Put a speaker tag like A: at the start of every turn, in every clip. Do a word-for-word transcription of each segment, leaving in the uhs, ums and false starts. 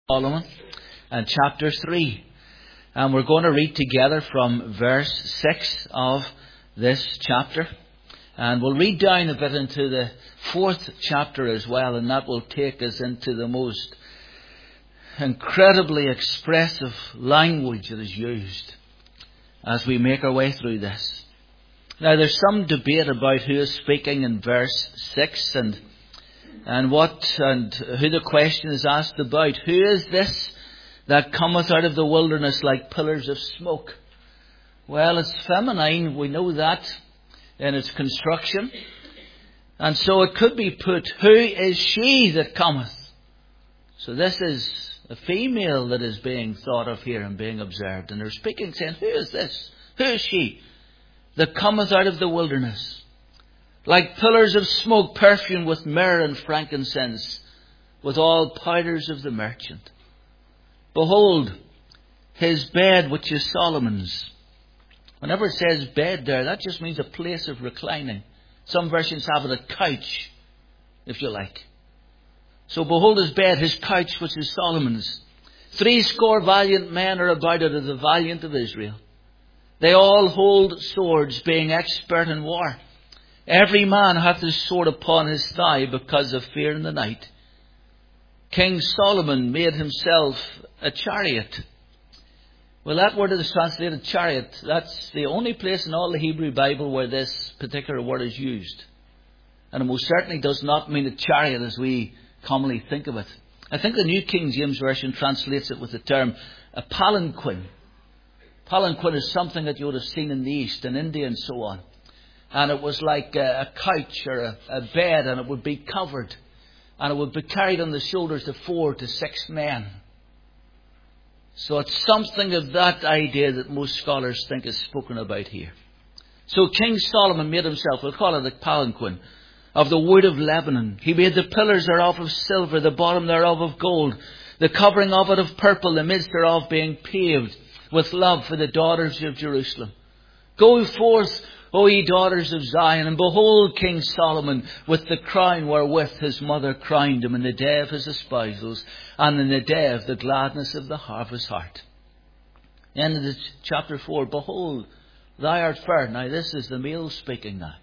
A: Solomon and chapter three. And we're going to read together from verse six of this chapter. And we'll read down a bit into the fourth chapter as well, and that will take us into the most incredibly expressive language that is used as we make our way through this. Now, there's some debate about who is speaking in verse six and And what and who the question is asked about. Who is this that cometh out of the wilderness like pillars of smoke? Well, it's feminine. We know that in its construction. And so it could be put, who is she that cometh? So this is a female that is being thought of here and being observed. And they're speaking, saying, who is this? Who is she that cometh out of the wilderness? Like pillars of smoke, perfumed with myrrh and frankincense, with all powders of the merchant. Behold, his bed, which is Solomon's. Whenever it says bed there, that just means a place of reclining. Some versions have it a couch, if you like. So behold his bed, his couch, which is Solomon's. Three score valiant men are about it, of the valiant of Israel. They all hold swords, being expert in war. Every man hath his sword upon his thigh, because of fear in the night. King Solomon made himself a chariot. Well, that word is translated chariot. That's the only place in all the Hebrew Bible where this particular word is used. And it most certainly does not mean a chariot as we commonly think of it. I think the New King James Version translates it with the term a palanquin. Palanquin is something that you would have seen in the East, in India and so on. And it was like a, a couch or a, a bed, and it would be covered. And it would be carried on the shoulders of four to six men. So it's something of that idea that most scholars think is spoken about here. So King Solomon made himself, we'll call it a palanquin, of the wood of Lebanon. He made the pillars thereof of silver, the bottom thereof of gold, the covering of it of purple, the midst thereof being paved with love for the daughters of Jerusalem. Go forth, O ye daughters of Zion, and behold King Solomon with the crown wherewith his mother crowned him in the day of his espousals, and in the day of the gladness of the harvest heart. End of the chapter four. Behold, thou art fair. Now this is the male speaking now.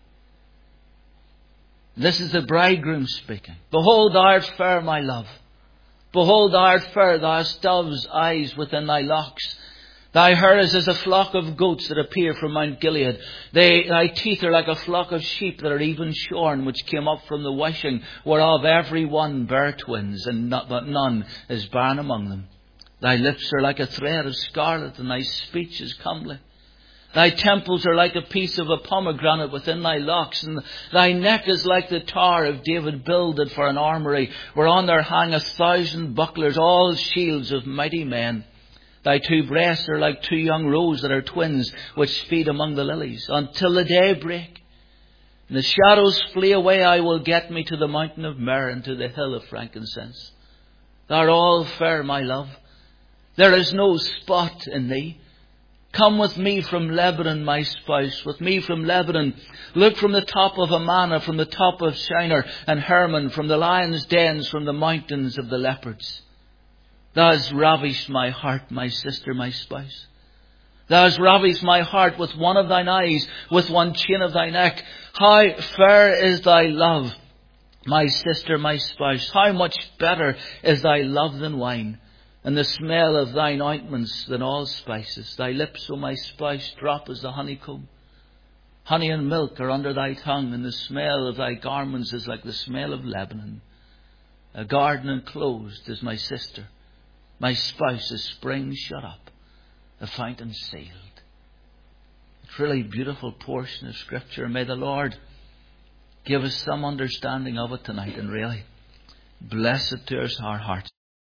A: This is the bridegroom speaking. Behold, thou art fair, my love. Behold, thou art fair. Thou hast dove's eyes within thy locks. Thy hair is as a flock of goats that appear from Mount Gilead. They, thy teeth are like a flock of sheep that are even shorn, which came up from the washing, whereof every one bare twins, and not, but none is barren among them. Thy lips are like a thread of scarlet, and thy speech is comely. Thy temples are like a piece of a pomegranate within thy locks, and thy neck is like the tower of David builded for an armoury, whereon there hang a thousand bucklers, all shields of mighty men. Thy two breasts are like two young roes that are twins, which feed among the lilies, until the day break. And the shadows flee away, I will get me to the mountain of myrrh, and to the hill of frankincense. Thou art all fair, my love. There is no spot in thee. Come with me from Lebanon, my spouse, with me from Lebanon. Look from the top of Amana, from the top of Shinar and Hermon, from the lions' dens, from the mountains of the leopards. Thou hast ravished my heart, my sister, my spouse. Thou hast ravished my heart with one of thine eyes, with one chain of thy neck. How fair is thy love, my sister, my spouse. How much better is thy love than wine, and the smell of thine ointments than all spices. Thy lips, O my spouse, drop as the honeycomb. Honey and milk are under thy tongue, and the smell of thy garments is like the smell of Lebanon. A garden enclosed is my sister. My spouse is spring shut up, a fountain sealed. It's a really beautiful portion of Scripture. May the Lord give us some understanding of it tonight, and really bless it to our hearts.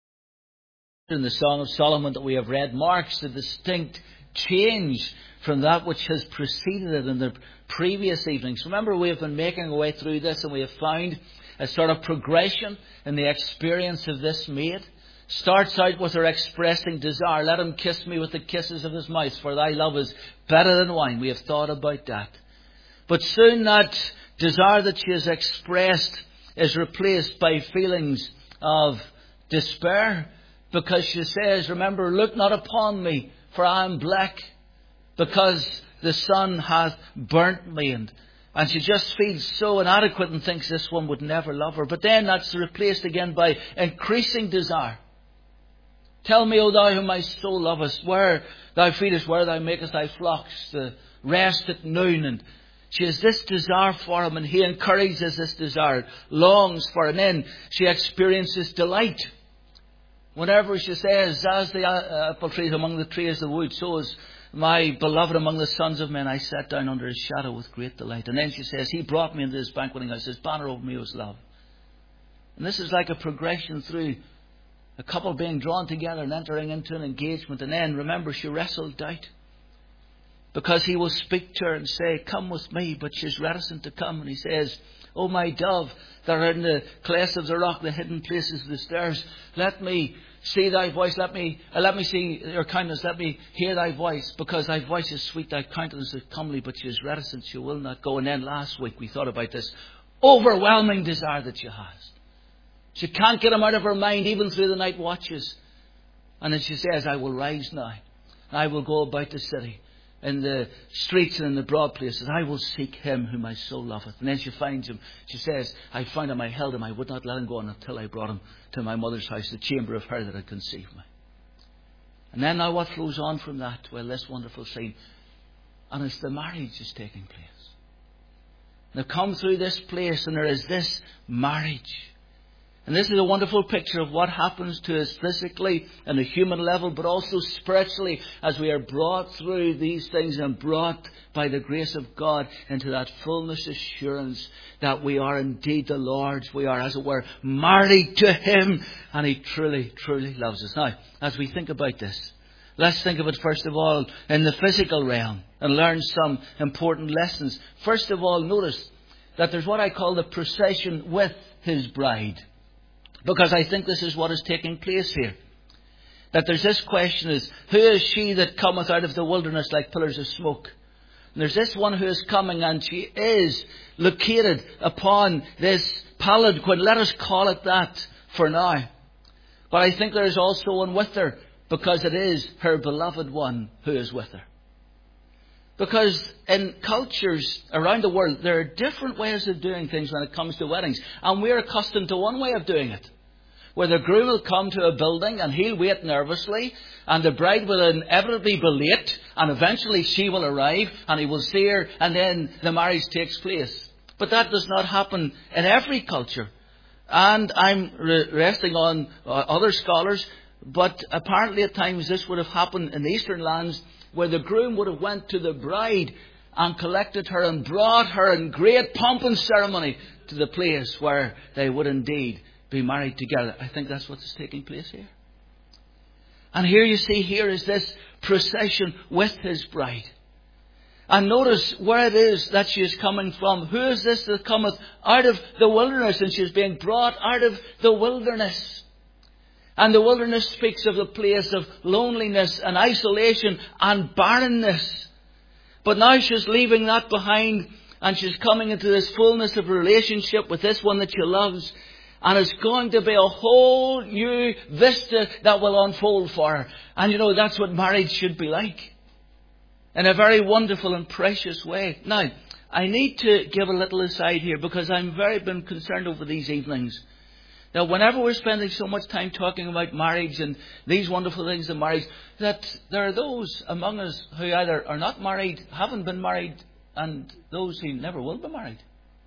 A: In the Song of Solomon that we have read marks a distinct change from that which has preceded it in the previous evenings. Remember, we have been making our way through this, and we have found a sort of progression in the experience of this maid. Starts out with her expressing desire. Let him kiss me with the kisses of his mouth, for thy love is better than wine. We have thought about that. But soon that desire that she has expressed is replaced by feelings of despair, because she says, remember, look not upon me, for I am black, because the sun hath burnt me. And, and she just feels so inadequate and thinks this one would never love her. But then that's replaced again by increasing desire. Tell me, O thou whom my soul lovest, where thou feedest, where thou makest thy flocks to rest at noon. And she has this desire for him, and he encourages this desire, longs for it, and then she experiences delight. Whenever she says, as the apple trees among the trees of the wood, so is my beloved among the sons of men. I sat down under his shadow with great delight. And then she says, he brought me into his banqueting house. His banner over me was love. And this is like a progression through a couple being drawn together and entering into an engagement. And then, remember, she wrestled doubt. Because he will speak to her and say, come with me. But she's reticent to come. And he says, O my dove, that are in the clefts of the rock, the hidden places of the stairs, let me see thy voice. Let me uh, let me see your kindness. Let me hear thy voice. Because thy voice is sweet, thy countenance is comely. But she is reticent. She will not go. And then last week we thought about this overwhelming desire that she has. She can't get him out of her mind, even through the night watches. And then she says, I will rise now. I will go about the city, in the streets and in the broad places. I will seek him whom my soul loveth. And then she finds him. She says, I found him, I held him. I would not let him go until I brought him to my mother's house, the chamber of her that had conceived me. And then now what flows on from that? Well, this wonderful scene. And it's the marriage is taking place. They come through this place and there is this marriage. And this is a wonderful picture of what happens to us physically and the human level, but also spiritually as we are brought through these things and brought by the grace of God into that fullness assurance that we are indeed the Lord's. We are, as it were, married to him, and he truly, truly loves us. Now, as we think about this, let's think of it first of all in the physical realm and learn some important lessons. First of all, notice that there's what I call the procession with his bride. Because I think this is what is taking place here. That there's this question is, who is she that cometh out of the wilderness like pillars of smoke? And there's this one who is coming, and she is located upon this palanquin. Let us call it that for now. But I think there is also one with her, because it is her beloved one who is with her. Because in cultures around the world, there are different ways of doing things when it comes to weddings. And we're accustomed to one way of doing it, where the groom will come to a building and he'll wait nervously, and the bride will inevitably be late, and eventually she will arrive and he will see her, and then the marriage takes place. But that does not happen in every culture. And I'm re- resting on uh, other scholars, but apparently at times this would have happened in the eastern lands, where the groom would have went to the bride and collected her and brought her in great pomp and ceremony to the place where they would indeed be married together. I think that's what's taking place here. And here you see, here is this procession with his bride. And notice where it is that she is coming from. Who is this that cometh out of the wilderness? And she is being brought out of the wilderness. And the wilderness speaks of the place of loneliness and isolation and barrenness. But now she's leaving that behind, and she's coming into this fullness of relationship with this one that she loves. And it's going to be a whole new vista that will unfold for her. And you know, that's what marriage should be like. In a very wonderful and precious way. Now, I need to give a little aside here, because I'm very been concerned over these evenings. Now, whenever we're spending so much time talking about marriage and these wonderful things in marriage, that there are those among us who either are not married, haven't been married, and those who never will be married.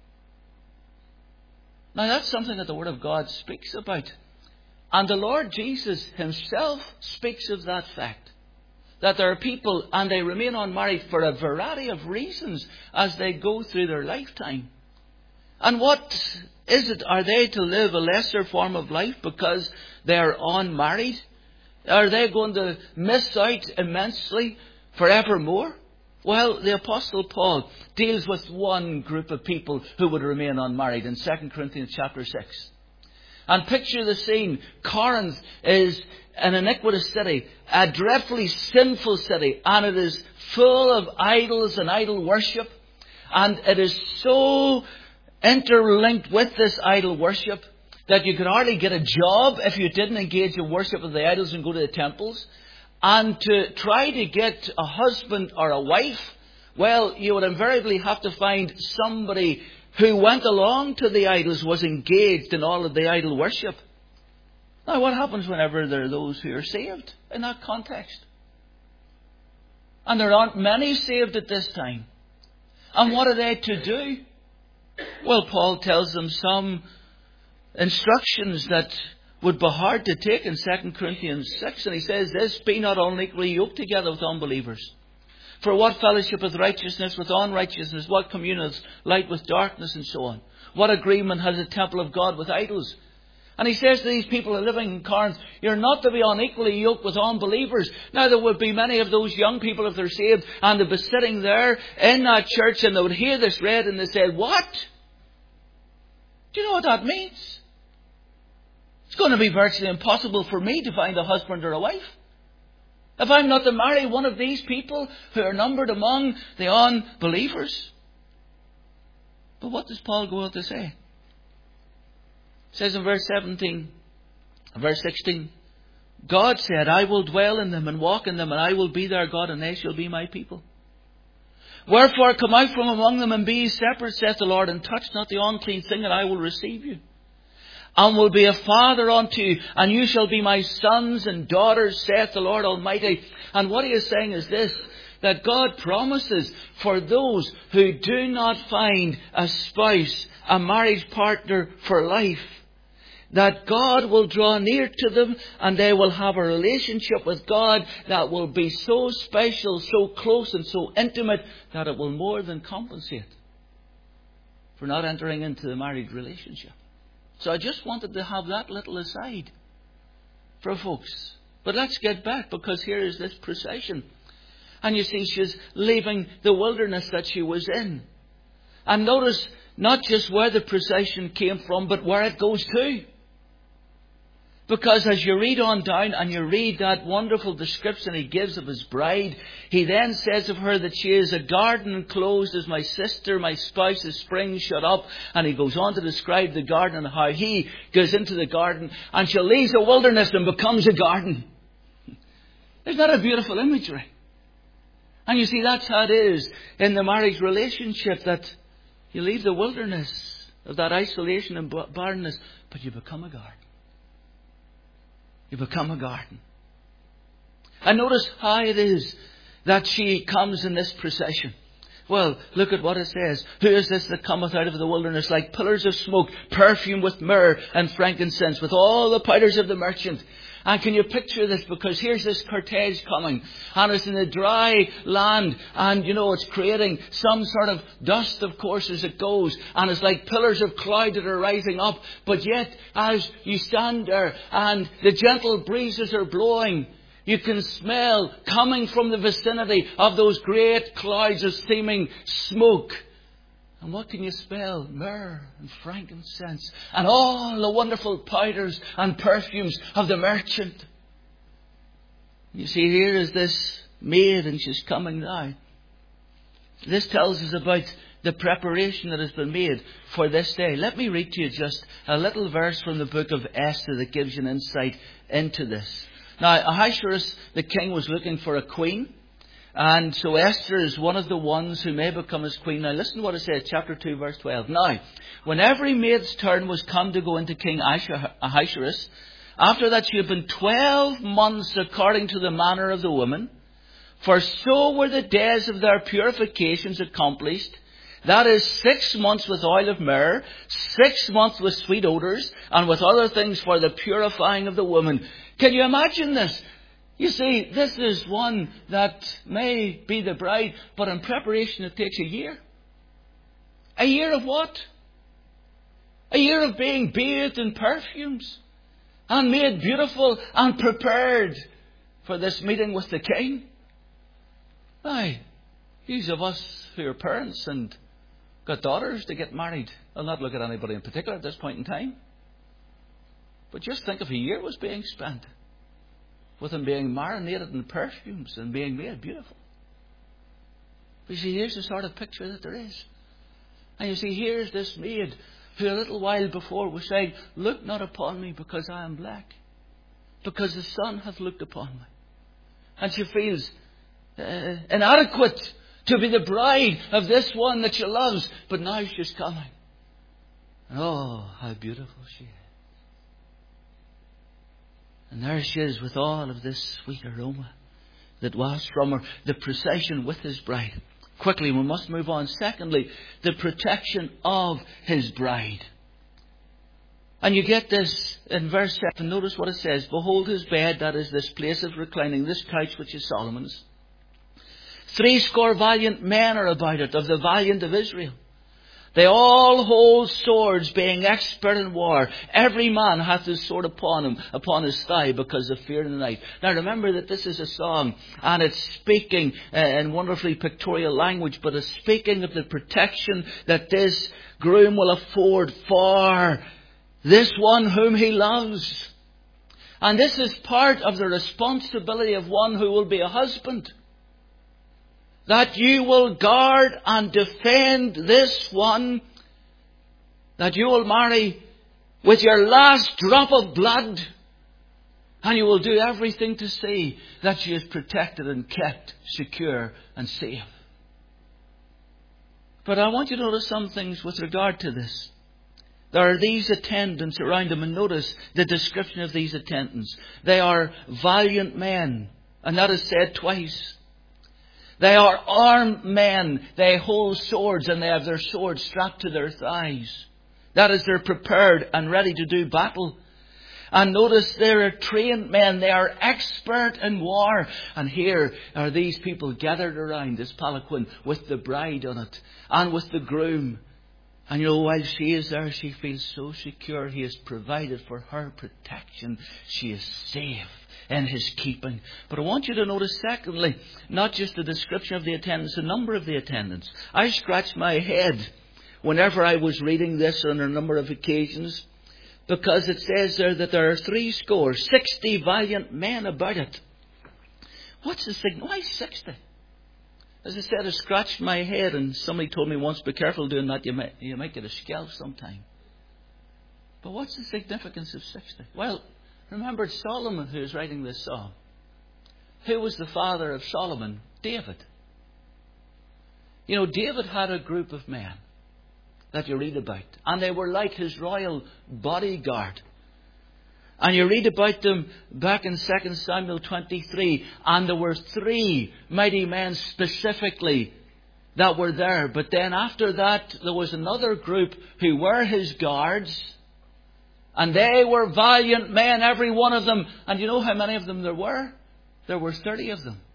A: Now, that's something that the Word of God speaks about. And the Lord Jesus himself speaks of that fact. That there are people, and they remain unmarried for a variety of reasons as they go through their lifetime. And what is it? Are they to live a lesser form of life because they are unmarried? Are they going to miss out immensely forevermore? Well, the Apostle Paul deals with one group of people who would remain unmarried in Second Corinthians chapter six. And picture the scene. Corinth is an iniquitous city, a dreadfully sinful city, and it is full of idols and idol worship. And it is so interlinked with this idol worship that you could hardly get a job if you didn't engage in worship of the idols and go to the temples. And to try to get a husband or a wife, well, you would invariably have to find somebody who went along to the idols, was engaged in all of the idol worship. Now, what happens whenever there are those who are saved in that context? And there aren't many saved at this time. And what are they to do? Well, Paul tells them some instructions that would be hard to take in Second Corinthians six. And he says this, be not unequally yoked together with unbelievers. For what fellowship with righteousness with unrighteousness? What communion is light with darkness, and so on? What agreement has the temple of God with idols? And he says to these people who are living in Corinth, you're not to be unequally yoked with unbelievers. Now, there would be many of those young people, if they're saved, and they'd be sitting there in that church and they would hear this read and they say, what? Do you know what that means? It's going to be virtually impossible for me to find a husband or a wife if I'm not to marry one of these people who are numbered among the unbelievers. But what does Paul go on to say? It says in verse seventeen, verse sixteen, God said, I will dwell in them and walk in them, and I will be their God, and they shall be my people. Wherefore come out from among them and be ye separate, saith the Lord, and touch not the unclean thing, and I will receive you. And will be a father unto you, and you shall be my sons and daughters, saith the Lord Almighty. And what he is saying is this, that God promises for those who do not find a spouse, a marriage partner for life, that God will draw near to them and they will have a relationship with God that will be so special, so close and so intimate that it will more than compensate for not entering into the married relationship. So I just wanted to have that little aside for folks. But let's get back, because here is this procession. And you see, she's leaving the wilderness that she was in. And notice not just where the procession came from, but where it goes to. Because as you read on down and you read that wonderful description he gives of his bride, he then says of her that she is a garden enclosed as my sister, my spouse, a spring shut up. And he goes on to describe the garden and how he goes into the garden and she leaves the wilderness and becomes a garden. Isn't that a beautiful imagery? And you see, that's how it is in the marriage relationship, that you leave the wilderness of that isolation and barrenness, but you become a garden. You become a garden. And notice how it is that she comes in this procession. Well, look at what it says. Who is this that cometh out of the wilderness like pillars of smoke, perfume with myrrh and frankincense, with all the powders of the merchant? And can you picture this? Because here's this cortege coming, and it's in a dry land, and you know, it's creating some sort of dust, of course, as it goes, and it's like pillars of cloud that are rising up. But yet, as you stand there and the gentle breezes are blowing, you can smell coming from the vicinity of those great clouds of steaming smoke. And what can you smell? Myrrh and frankincense and all the wonderful powders and perfumes of the merchant. You see, here is this maid, and she's coming now. This tells us about the preparation that has been made for this day. Let me read to you just a little verse from the book of Esther that gives you an insight into this. Now, Ahasuerus, the king, was looking for a queen. And so Esther is one of the ones who may become his queen. Now listen to what it says, chapter two, verse twelve. Now, when every maid's turn was come to go into King Ahasuerus, after that she had been twelve months according to the manner of the woman, for so were the days of their purifications accomplished, that is six months with oil of myrrh, six months with sweet odours, and with other things for the purifying of the woman. Can you imagine this? You see, this is one that may be the bride, but in preparation it takes a year. A year of what? A year of being bathed in perfumes and made beautiful and prepared for this meeting with the king. Aye, these of us who are parents and got daughters to get married, I'll not look at anybody in particular at this point in time, but just think if a year was being spent with them being marinated in perfumes and being made beautiful. But you see, here's the sort of picture that there is. And you see, here's this maid who a little while before was saying, look not upon me because I am black, because the sun hath looked upon me. And she feels uh, inadequate to be the bride of this one that she loves. But now she's coming. Oh, how beautiful she is. And there she is with all of this sweet aroma that was from her, the procession with his bride. Quickly, we must move on. Secondly, the protection of his bride. And you get this in verse seven. Notice what it says. Behold his bed, that is this place of reclining, this couch which is Solomon's. Threescore valiant men are about it, of the valiant of Israel. They all hold swords, being expert in war. Every man hath his sword upon him, upon his thigh, because of fear in the night. Now remember that this is a song, and it's speaking uh, in wonderfully pictorial language, but it's speaking of the protection that this groom will afford for this one whom he loves. And this is part of the responsibility of one who will be a husband. That you will guard and defend this one that you will marry with your last drop of blood. And you will do everything to see that she is protected and kept secure and safe. But I want you to notice some things with regard to this. There are these attendants around him, and notice the description of these attendants. They are valiant men, and that is said twice. They are armed men. They hold swords, and they have their swords strapped to their thighs. That is, they're prepared and ready to do battle. And notice they're trained men. They are expert in war. And here are these people gathered around this palanquin with the bride on it and with the groom. And you know, while she is there, she feels so secure. He has provided for her protection. She is safe in his keeping. But I want you to notice, secondly, not just the description of the attendants, the number of the attendants. I scratched my head whenever I was reading this on a number of occasions, because it says there that there are three score, sixty valiant men about it. What's the signal? Why sixty? As I said, I scratched my head, and somebody told me once, be careful doing that, you might, you might get a scalp sometime. But what's the significance of sixty? Well, remember Solomon, who is writing this song. Who was the father of Solomon? David. You know, David had a group of men that you read about, and they were like his royal bodyguard. And you read about them back in Second Samuel twenty-three, and there were three mighty men specifically that were there. But then after that, there was another group who were his guards, and they were valiant men, every one of them. And you know how many of them there were? There were thirty of them.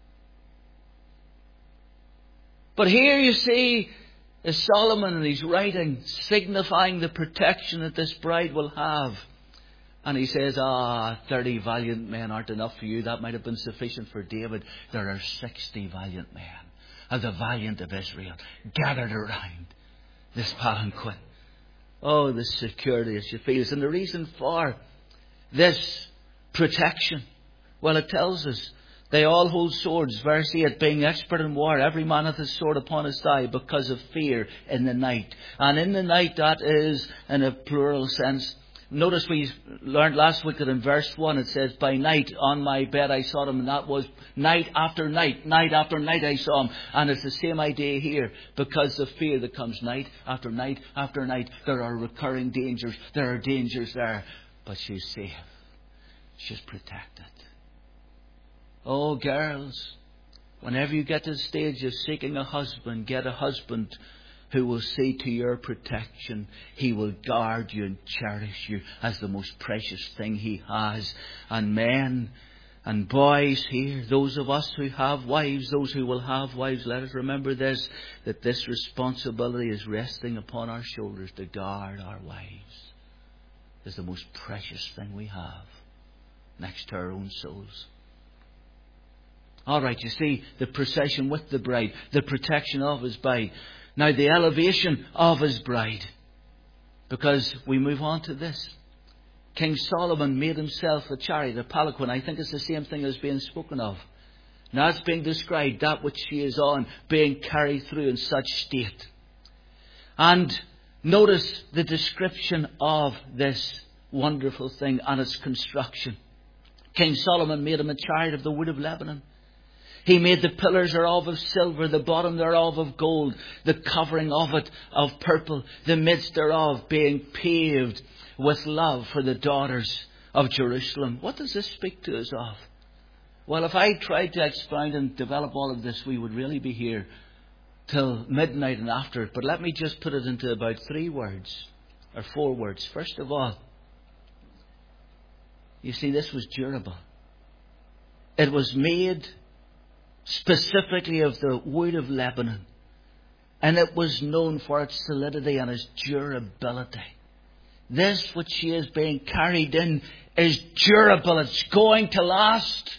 A: But here you see is Solomon, and he's writing, signifying the protection that this bride will have. And he says, ah, thirty valiant men aren't enough for you. That might have been sufficient for David. There are sixty valiant men of the valiant of Israel gathered around this palanquin. Oh, the security that she feels. And the reason for this protection, well, it tells us they all hold swords. Verse eight, being expert in war, every man hath his sword upon his thigh, because of fear in the night. And in the night, that is in a plural sense. Notice we learned last week that in verse one it says, by night on my bed I saw them. And that was night after night, night after night I saw them. And it's the same idea here. Because of fear that comes night after night after night. There are recurring dangers. There are dangers there. But she's safe. She's protected. Oh, girls, whenever you get to the stage of seeking a husband, get a husband who will see to your protection. He will guard you and cherish you as the most precious thing he has. And men and boys here, those of us who have wives, those who will have wives, let us remember this, that this responsibility is resting upon our shoulders to guard our wives. It's the most precious thing we have, next to our own souls. All right, you see, the procession with the bride, the protection of his bride. Now, the elevation of his bride. Because we move on to this. King Solomon made himself a chariot, a palanquin. I think it's the same thing as being spoken of. Now it's being described, that which she is on, being carried through in such state. And Notice the description of this wonderful thing and its construction. King Solomon made him a chariot of the wood of Lebanon. He made the pillars thereof of silver, the bottom thereof of gold, the covering of it of purple, the midst thereof being paved with love for the daughters of Jerusalem. What does this speak to us of? Well, if I tried to expound and develop all of this, we would really be here till midnight and after it. But let me just put it into about three words, or four words. First of all, you see, this was durable. It was made specifically of the wood of Lebanon. And it was known for its solidity and its durability. This which is being carried in is durable. It's going to last.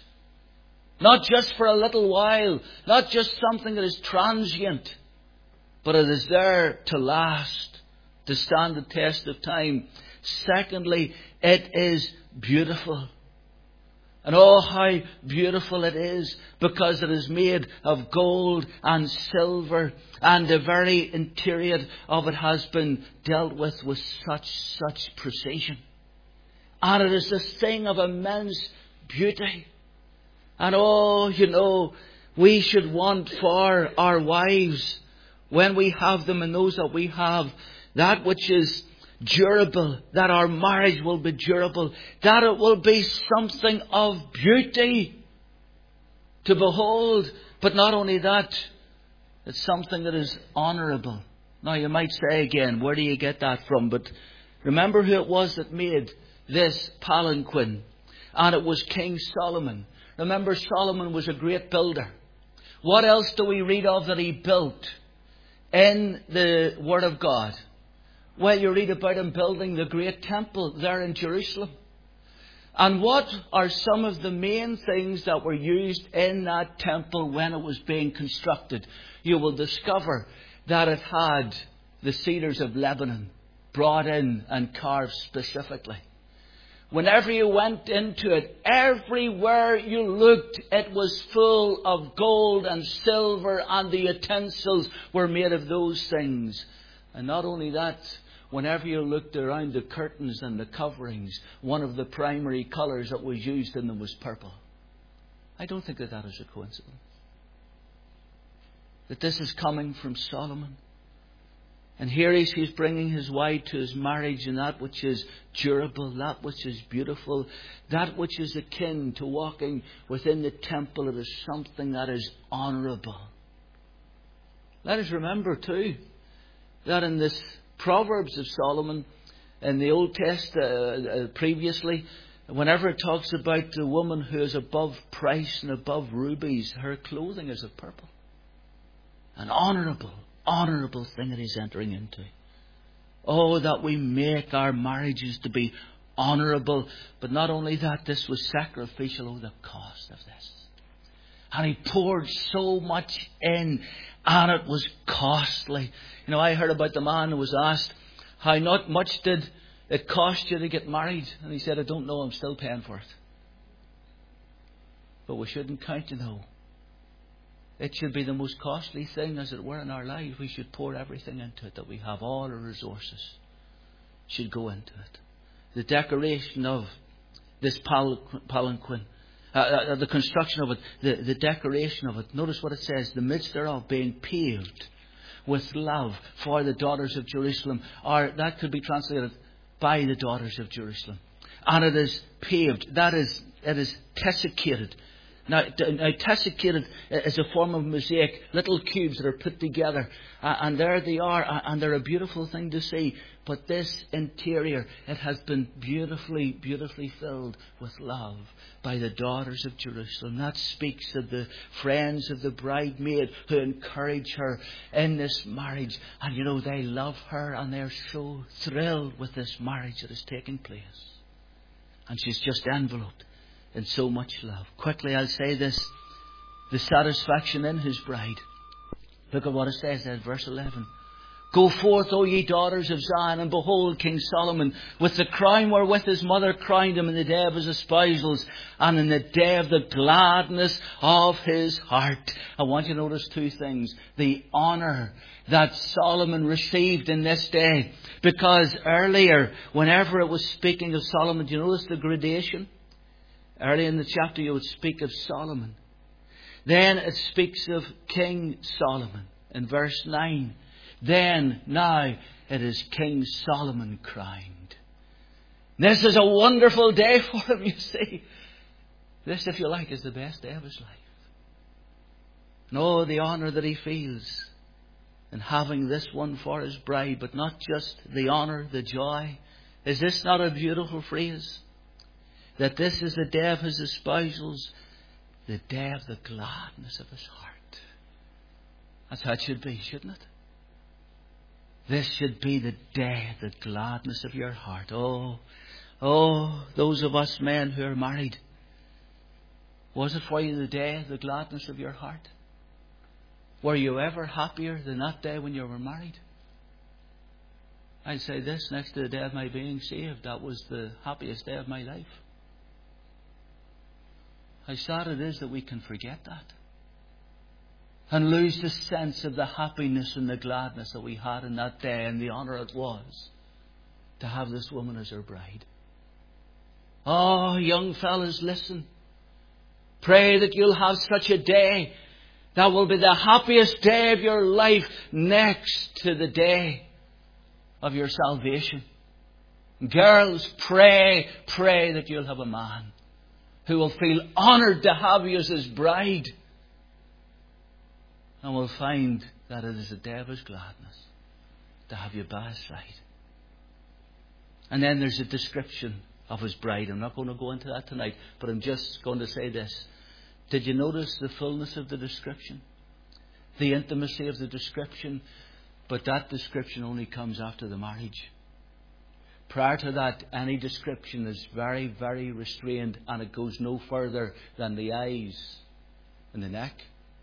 A: Not just for a little while. Not just something that is transient. But it is there to last. To stand the test of time. Secondly, it is beautiful. And oh, how beautiful it is, because it is made of gold and silver, and the very interior of it has been dealt with with such, such precision. And it is a thing of immense beauty. And oh, you know, we should want for our wives, when we have them and those that we have, that which is durable, that our marriage will be durable, that it will be something of beauty to behold. But not only that, it's something that is honourable. Now you might say again, where do you get that from? But remember who it was that made this palanquin. And it was King Solomon. Remember, Solomon was a great builder. What else do we read of that he built in the Word of God? Well, you read about him building the great temple there in Jerusalem. And what are some of the main things that were used in that temple when it was being constructed? You will discover that it had the cedars of Lebanon brought in and carved specifically. Whenever you went into it, everywhere you looked, it was full of gold and silver, and the utensils were made of those things. And not only that, whenever you looked around the curtains and the coverings, one of the primary colours that was used in them was purple. I don't think that that is a coincidence. That this is coming from Solomon. And here he is, he's bringing his wife to his marriage, and that which is durable, that which is beautiful, that which is akin to walking within the temple. It is something that is honourable. Let us remember too that in this Proverbs of Solomon, in the Old Testament uh, uh, previously, whenever it talks about the woman who is above price and above rubies, her clothing is of purple. An honourable, honourable thing that he's entering into. Oh, that we make our marriages to be honourable. But not only that, this was sacrificial. Oh, the cost of this. And he poured so much in, and it was costly. You know, I heard about the man who was asked, how not much did it cost you to get married? And he said, I don't know, I'm still paying for it. But we shouldn't count, you know. It should be the most costly thing, as it were, in our lives. We should pour everything into it, that we have all our resources should go into it. The decoration of this palanquin, uh, uh, the construction of it, the, the decoration of it. Notice what it says, the midst thereof being paved with love for the daughters of Jerusalem. Or that could be translated, by the daughters of Jerusalem. And it is paved. That is, it is tessecated. Now, now tessecated is a form of mosaic, little cubes that are put together. Uh, and there they are, uh, and they're a beautiful thing to see. But this interior, it has been beautifully, beautifully filled with love by the daughters of Jerusalem. That speaks of the friends of the bridemaid who encourage her in this marriage. And you know, they love her, and they're so thrilled with this marriage that is taking place. And she's just enveloped in so much love. Quickly, I'll say this. The satisfaction in his bride. Look at what it says there, verse eleven. Go forth, O ye daughters of Zion, and behold King Solomon, with the crown wherewith his mother crowned him in the day of his espousals, and in the day of the gladness of his heart. I want you to notice two things. The honour that Solomon received in this day. Because earlier, whenever it was speaking of Solomon, do you notice the gradation? Early in the chapter you would speak of Solomon. Then it speaks of King Solomon in verse nine. Then, now, it is King Solomon crowned. This is a wonderful day for him, you see. This, if you like, is the best day of his life. And oh, the honour that he feels in having this one for his bride. But not just the honour, the joy. Is this not a beautiful phrase? That this is the day of his espousals, the day of the gladness of his heart. That's how it should be, shouldn't it? This should be the day, the gladness of your heart. Oh, oh, those of us men who are married. Was it for you the day, the gladness of your heart? Were you ever happier than that day when you were married? I'd say this, next to the day of my being saved, that was the happiest day of my life. How sad it is that we can forget that. And lose the sense of the happiness and the gladness that we had in that day and the honour it was to have this woman as our bride. Oh, young fellas, listen. Pray that you'll have such a day that will be the happiest day of your life next to the day of your salvation. Girls, pray, pray that you'll have a man who will feel honoured to have you as his bride. And we'll find that it is a day of his gladness to have you by his side. And then there's a description of his bride. I'm not going to go into that tonight, but I'm just going to say this. Did you notice the fullness of the description? The intimacy of the description? But that description only comes after the marriage. Prior to that, any description is very, very restrained, and it goes no further than the eyes and the neck.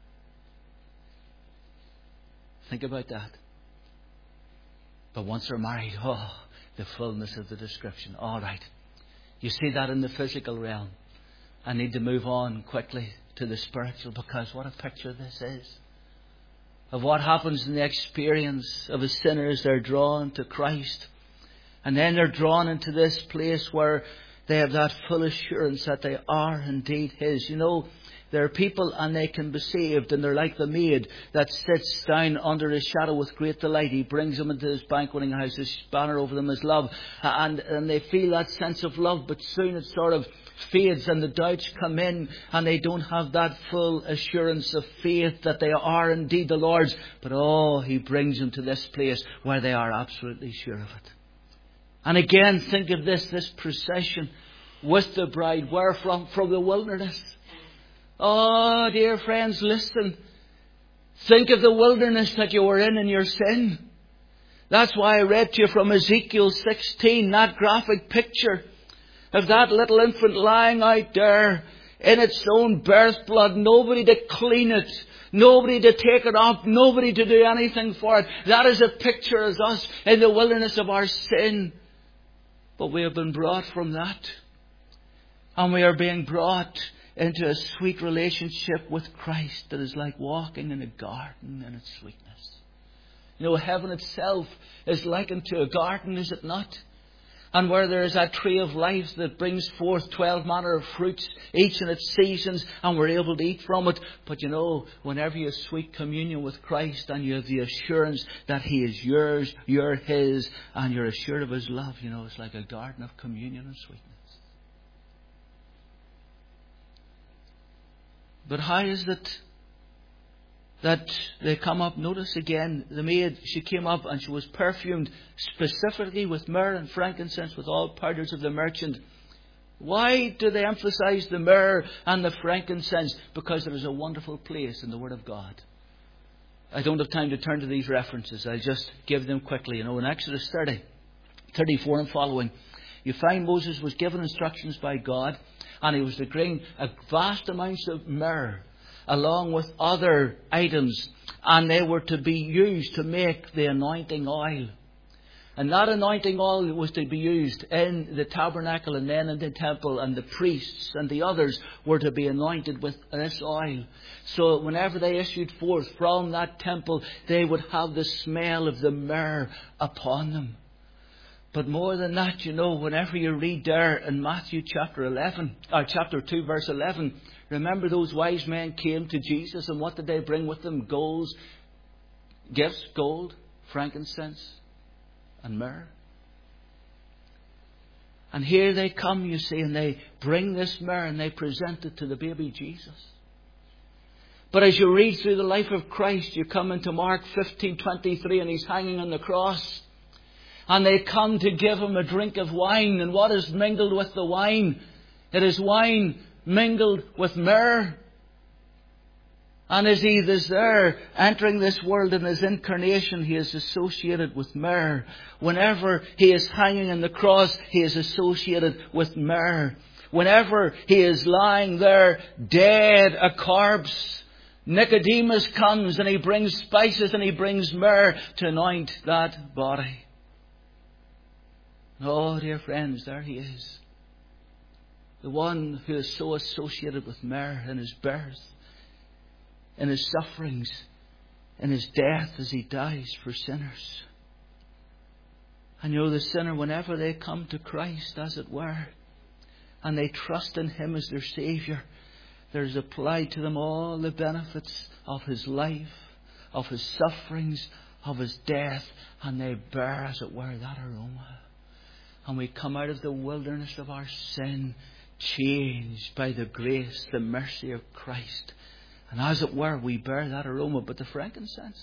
A: Think about that. But once they're married, oh, the fullness of the description. All right. You see that in the physical realm. I need to move on quickly to the spiritual, because what a picture this is of what happens in the experience of a sinner as they're drawn to Christ. And then they're drawn into this place where they have that full assurance that they are indeed His. You know, there are people and they can be saved, and they're like the maid that sits down under His shadow with great delight. He brings them into His banqueting house. His banner over them is love. And, and they feel that sense of love, but soon it sort of fades and the doubts come in, and they don't have that full assurance of faith that they are indeed the Lord's. But oh, He brings them to this place where they are absolutely sure of it. And again, think of this, this procession with the bride. Where from? From the wilderness. Oh, dear friends, listen. Think of the wilderness that you were in in your sin. That's why I read to you from Ezekiel sixteen, that graphic picture of that little infant lying out there in its own birth blood. Nobody to clean it. Nobody to take it off. Nobody to do anything for it. That is a picture of us in the wilderness of our sin. But we have been brought from that. And we are being brought into a sweet relationship with Christ that is like walking in a garden in its sweetness. You know, heaven itself is likened to a garden, is it not? And where there is that tree of life that brings forth twelve manner of fruits, each in its seasons, and we're able to eat from it. But you know, whenever you have sweet communion with Christ and you have the assurance that He is yours, you're His, and you're assured of His love, you know, it's like a garden of communion and sweetness. But how is it that they come up? Notice again, the maid, she came up and she was perfumed specifically with myrrh and frankincense, with all powders of the merchant. Why do they emphasize the myrrh and the frankincense? Because there is a wonderful place in the Word of God. I don't have time to turn to these references. I'll just give them quickly. You know, in Exodus thirty, thirty-four and following, you find Moses was given instructions by God, and he was to bring a vast amounts of myrrh along with other items, and they were to be used to make the anointing oil. And that anointing oil was to be used in the tabernacle and then in the temple, and the priests and the others were to be anointed with this oil. So whenever they issued forth from that temple, they would have the smell of the myrrh upon them. But more than that, you know, whenever you read there in Matthew chapter eleven, or chapter two, verse eleven, remember those wise men came to Jesus, and what did they bring with them? Gold, gifts, gold, frankincense, and myrrh. And here they come, you see, and they bring this myrrh and they present it to the baby Jesus. But as you read through the life of Christ, you come into Mark fifteen twenty-three, and he's hanging on the cross. And they come to give him a drink of wine. And what is mingled with the wine? It is wine mingled with myrrh. And as he is there entering this world in his incarnation, he is associated with myrrh. Whenever he is hanging on the cross, he is associated with myrrh. Whenever he is lying there dead, a corpse, Nicodemus comes and he brings spices and he brings myrrh to anoint that body. Oh, dear friends, there he is. The one who is so associated with myrrh in his birth, in his sufferings, in his death as he dies for sinners. And you know, the sinner, whenever they come to Christ, as it were, and they trust in him as their Saviour, there's applied to them all the benefits of his life, of his sufferings, of his death, and they bear, as it were, that aroma. And we come out of the wilderness of our sin, changed by the grace, the mercy of Christ. And as it were, we bear that aroma. But the frankincense.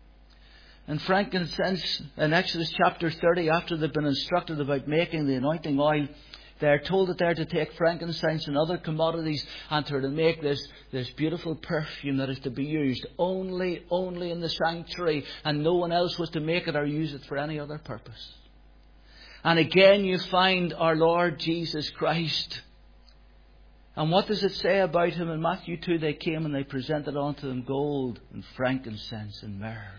A: And frankincense, in Exodus chapter thirty, after they've been instructed about making the anointing oil, they're told that they're to take frankincense and other commodities and to make this, this beautiful perfume that is to be used only, only in the sanctuary, and no one else was to make it or use it for any other purpose. And again you find our Lord Jesus Christ. And what does it say about him in Matthew two? They came and they presented unto them gold and frankincense and myrrh.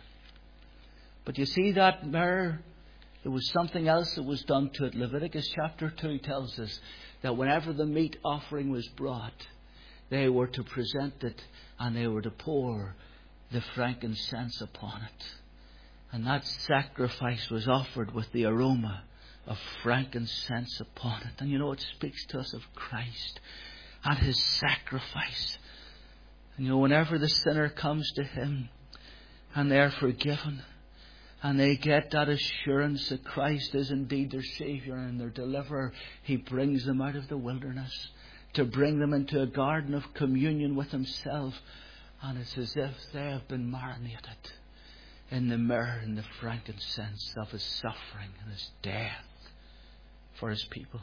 A: But you see that myrrh, there was something else that was done to it. Leviticus chapter two tells us that whenever the meat offering was brought, they were to present it and they were to pour the frankincense upon it. And that sacrifice was offered with the aroma of frankincense upon it. And you know, it speaks to us of Christ and his sacrifice. And you know, whenever the sinner comes to him and they're forgiven and they get that assurance that Christ is indeed their Saviour and their deliverer, he brings them out of the wilderness to bring them into a garden of communion with himself. And it's as if they have been marinated in the myrrh and the frankincense of his suffering and his death for his people.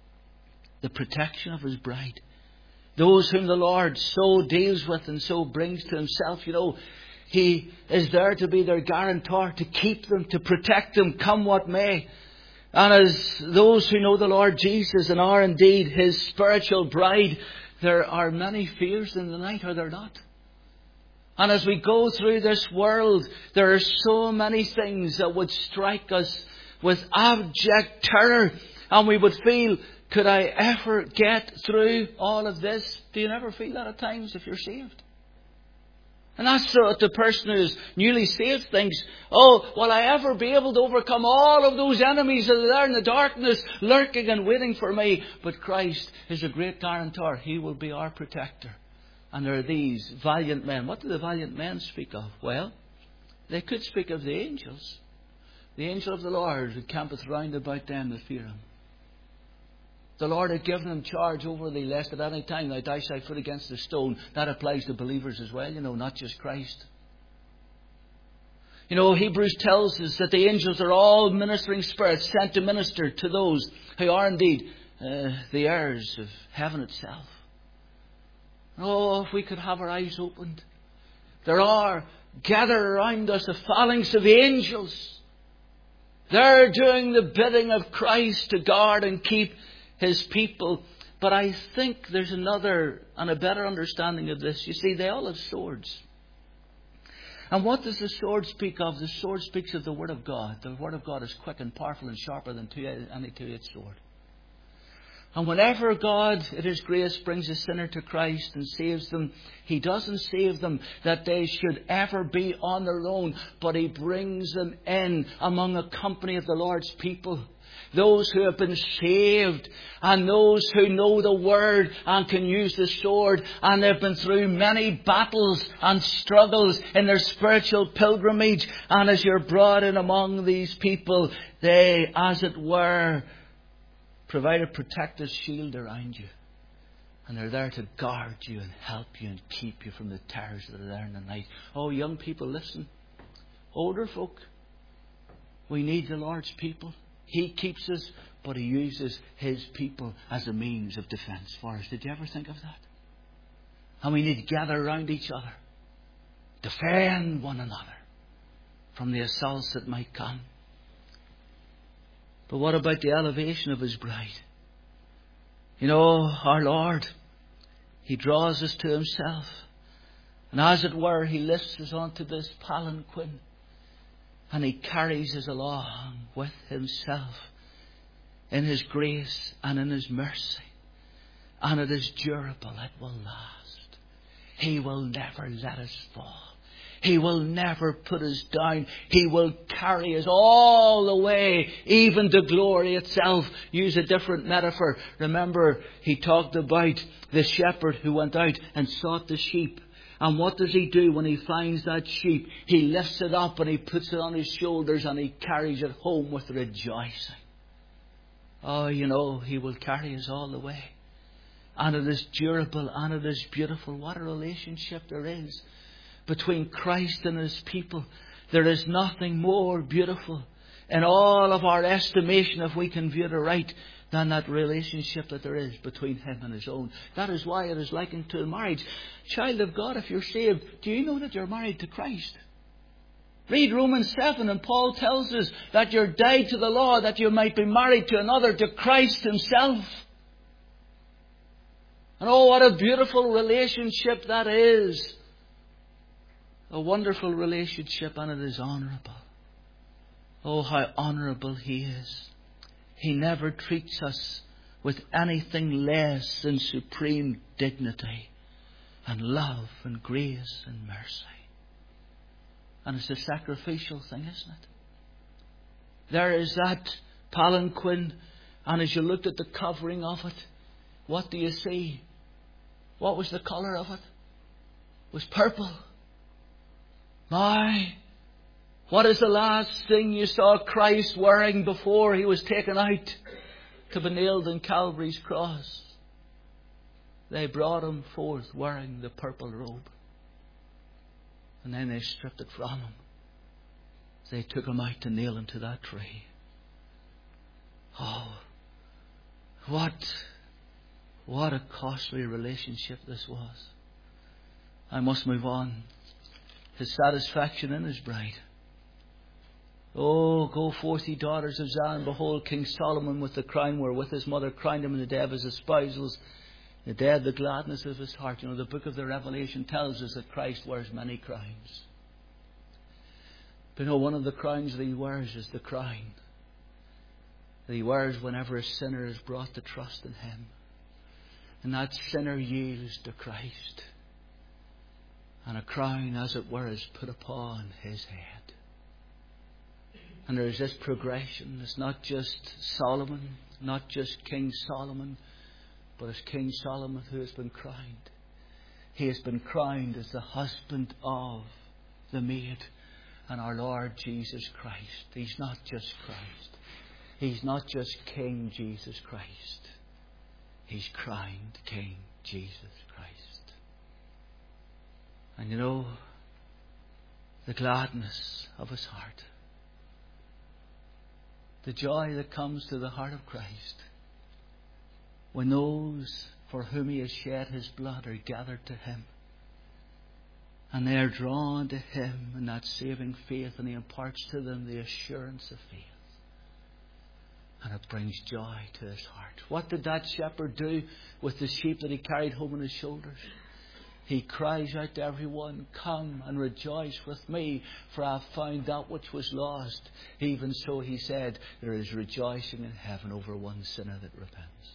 A: The protection of his bride. Those whom the Lord so deals with and so brings to himself, you know, he is there to be their guarantor, to keep them, to protect them, come what may. And as those who know the Lord Jesus and are indeed his spiritual bride, there are many fears in the night, are there not? And as we go through this world, there are so many things that would strike us with abject terror. And we would feel, could I ever get through all of this? Do you never feel that at times if you're saved? And that's what the person who is newly saved thinks, oh, will I ever be able to overcome all of those enemies that are there in the darkness, lurking and waiting for me? But Christ is a great guarantor. He will be our protector. And there are these valiant men. What do the valiant men speak of? Well, they could speak of the angels. The angel of the Lord who campeth round about them that fear him. The Lord had given them charge over thee, lest at any time thou dash thy foot against a stone. That applies to believers as well, you know, not just Christ. You know, Hebrews tells us that the angels are all ministering spirits sent to minister to those who are indeed uh, the heirs of heaven itself. Oh, if we could have our eyes opened. There are gathered around us a phalanx of angels. They're doing the bidding of Christ to guard and keep his people. But I think there's another and a better understanding of this. You see, they all have swords. And what does the sword speak of? The sword speaks of the Word of God. The Word of God is quick and powerful and sharper than any two-edged sword. And whenever God, in His grace, brings a sinner to Christ and saves them, He doesn't save them that they should ever be on their own, but He brings them in among a company of the Lord's people. Those who have been saved and those who know the Word and can use the sword, and they've been through many battles and struggles in their spiritual pilgrimage. And as you're brought in among these people, they, as it were, provide a protective shield around you. And they're there to guard you and help you and keep you from the terrors that are there in the night. Oh, young people, listen. Older folk, we need the Lord's people. He keeps us, but He uses His people as a means of defence for us. Did you ever think of that? And we need to gather around each other. Defend one another from the assaults that might come. But what about the elevation of His bride? You know, our Lord, He draws us to Himself. And as it were, He lifts us onto this palanquin. And He carries us along with Himself in His grace and in His mercy. And it is durable. It will last. He will never let us fall. He will never put us down. He will carry us all the way, even to glory itself. Use a different metaphor. Remember, He talked about the shepherd who went out and sought the sheep. And what does He do when He finds that sheep? He lifts it up and He puts it on His shoulders and He carries it home with rejoicing. Oh, you know, He will carry us all the way. And it is durable and it is beautiful. What a relationship there is between Christ and His people. There is nothing more beautiful in all of our estimation, if we can view it right, than that relationship that there is between Him and His own. That is why it is likened to a marriage. Child of God, if you're saved, do you know that you're married to Christ? Read Romans seven, and Paul tells us that you're died to the law, that you might be married to another, to Christ Himself. And oh, what a beautiful relationship that is. A wonderful relationship, and it is honourable. Oh, how honourable He is. He never treats us with anything less than supreme dignity and love and grace and mercy. And it's a sacrificial thing, isn't it? There is that palanquin, and as you looked at the covering of it, what do you see? What was the colour of it? It was purple. My, what is the last thing you saw Christ wearing before He was taken out to be nailed on Calvary's cross? They brought Him forth wearing the purple robe. And then they stripped it from Him. They took Him out to nail Him to that tree. Oh, what, what a costly relationship this was. I must move on. His satisfaction in His bride. Oh, go forth, ye daughters of Zion. Behold, King Solomon with the crown wherewith his mother crowned him in the day of his espousals, the day of the gladness of his heart. You know, the book of the Revelation tells us that Christ wears many crowns. But you know, one of the crowns that He wears is the crown that He wears whenever a sinner is brought to trust in Him. And that sinner yields to Christ. And a crown, as it were, is put upon His head. And there is this progression. It's not just Solomon, not just King Solomon, but it's King Solomon who has been crowned. He has been crowned as the husband of the maid and our Lord Jesus Christ. He's not just Christ. He's not just King Jesus Christ. He's crowned King Jesus Christ. And you know, the gladness of His heart, the joy that comes to the heart of Christ when those for whom He has shed His blood are gathered to Him, and they are drawn to Him in that saving faith, and He imparts to them the assurance of faith. And it brings joy to his heart. What did that shepherd do with the sheep that he carried home on his shoulders? He cries out to everyone, come and rejoice with me, for I have found that which was lost. Even so, he said, there is rejoicing in heaven over one sinner that repents.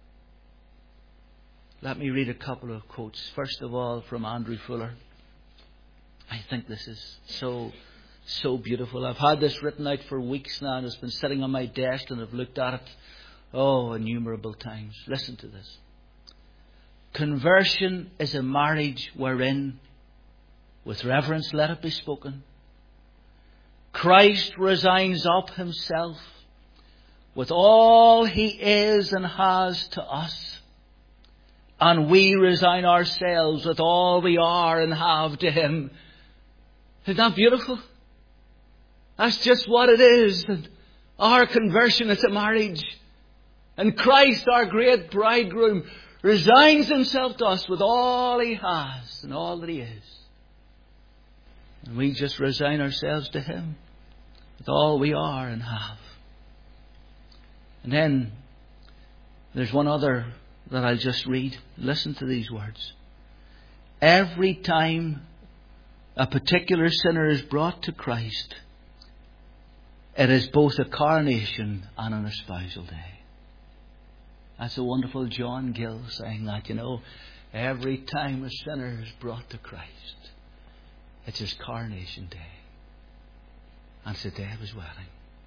A: Let me read a couple of quotes. First of all, from Andrew Fuller. I think this is so, so beautiful. I've had this written out for weeks now, and it's been sitting on my desk, and I've looked at it, oh, innumerable times. Listen to this. Conversion is a marriage wherein, with reverence let it be spoken, Christ resigns up himself with all he is and has to us, and we resign ourselves with all we are and have to him. Isn't that beautiful? That's just what it is. Our conversion is a marriage. And Christ, our great bridegroom, resigns himself to us with all he has and all that he is. And we just resign ourselves to him with all we are and have. And then there's one other that I'll just read. Listen to these words. Every time a particular sinner is brought to Christ, it is both a coronation and an espousal day. That's a wonderful John Gill saying that, you know. Every time a sinner is brought to Christ, it's his coronation day. And it's the day of his wedding.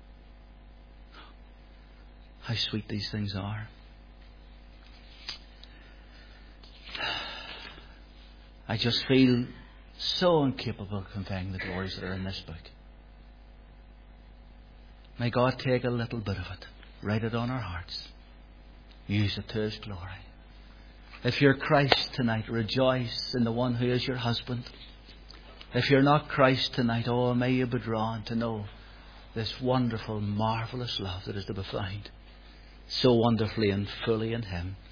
A: How sweet these things are. I just feel so incapable of conveying the glories that are in this book. May God take a little bit of it, write it on our hearts, use it to his glory. If you're Christ tonight, rejoice in the one who is your husband. If you're not Christ tonight, oh, may you be drawn to know this wonderful, marvellous love that is to be found so wonderfully and fully in him.